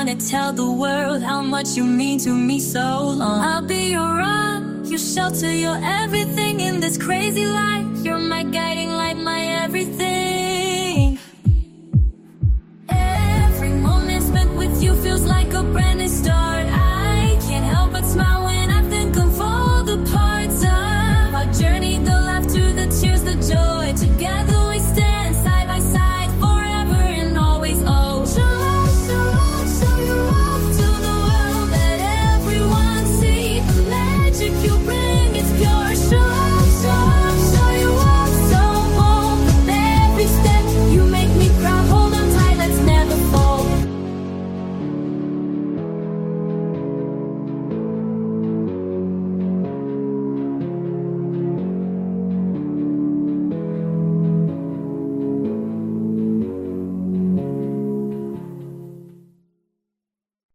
wanna tell the world how much you mean to me so long. I'll be your rock, your shelter, your everything in this crazy life.